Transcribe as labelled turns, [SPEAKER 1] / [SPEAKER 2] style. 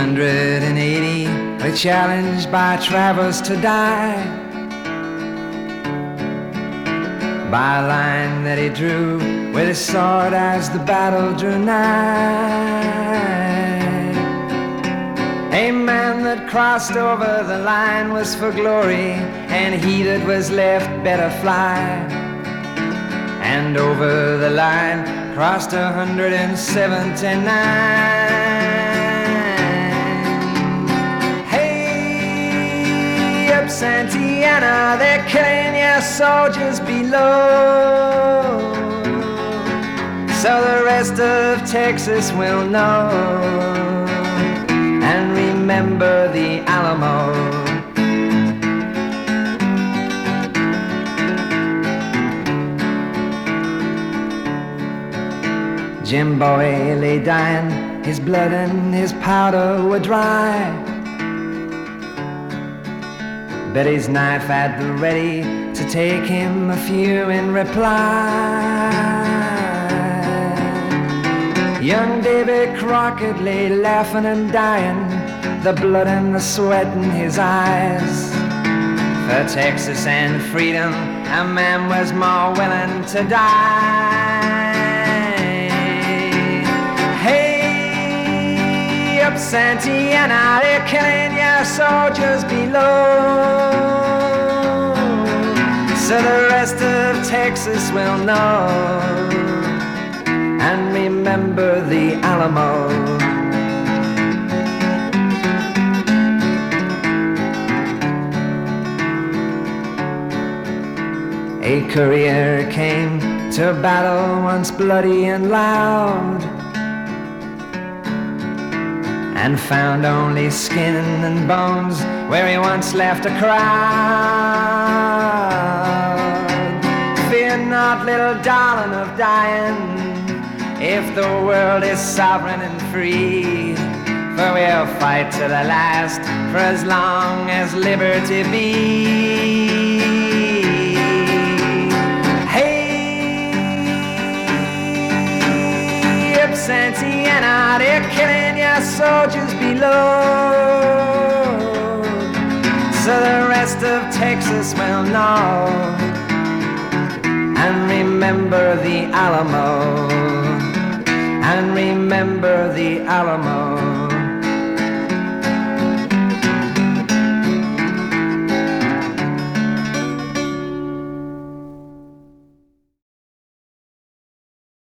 [SPEAKER 1] 380 were challenged by travelers to die by a line that he drew with his sword as the battle drew nigh. A man that crossed over the line was for glory, and he that was left better fly. And over the line crossed 179. Hey, up Santillana, they're killing your soldiers below, so the rest of Texas will know and remember the Alamo. Jim Bowie lay dying, his blood and his powder were dry. Betty's knife at the ready to take him a few in reply. Young Davy Crockett lay laughing and dying, the blood and the sweat in his eyes. For Texas and freedom, a man was more willing to die. Hey, up Santillana, they're killing your soldiers below, so the rest of Texas will know and remember the Alamo. A courier came to a battle once bloody and loud, and found only skin and bones where he once left a crowd. Fear not, little darling of dying, if the world is sovereign and free, for we'll fight to the last for as long as liberty be. Hey, up Santillana, they're killing your soldiers below, so the rest of Texas will know and remember the Alamo. And remember the Alamo.